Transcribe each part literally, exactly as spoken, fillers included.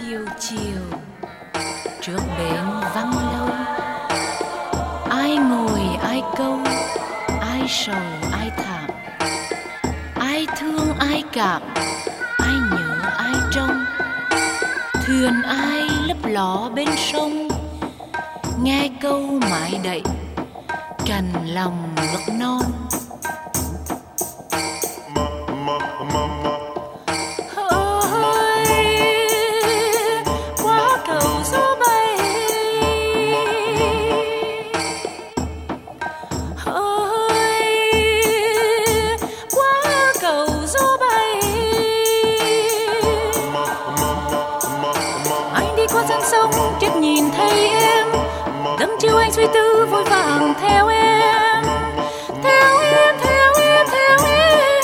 Chiều chiều trước bến vắng lâu, ai ngồi ai câu, ai sầu ai thảm, ai thương ai cảm, ai nhớ ai trông. Thuyền ai lấp ló bên sông, nghe câu mãi đậy cằn lòng ngực non. Qua gian sông chợt nhìn thấy em, đâm chiều anh suy tư vội vàng theo em, theo em, theo em, theo em.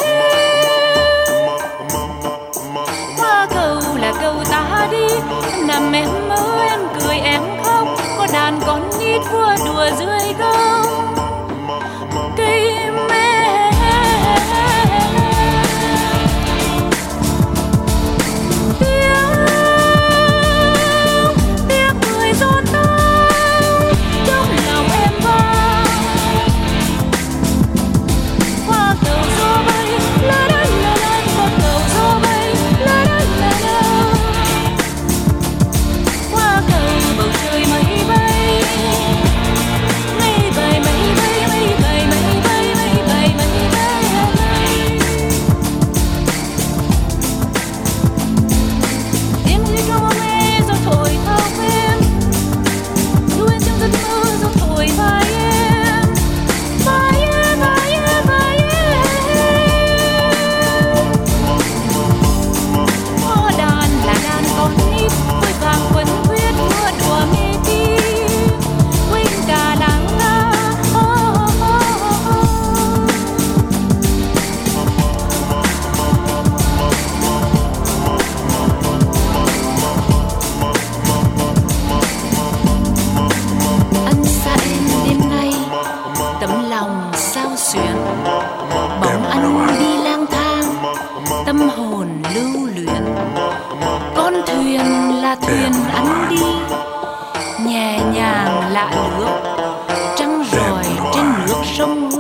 Qua cầu là cầu ta đi, nằm em mơ em cười em khóc, có đàn con nít vui đùa dưới gông cây me. Bóng anh đi lang thang, tâm hồn lưu luyện. Con thuyền là thuyền anh đi, nhẹ nhàng lạ lướt, trăng rọi trên nước sông.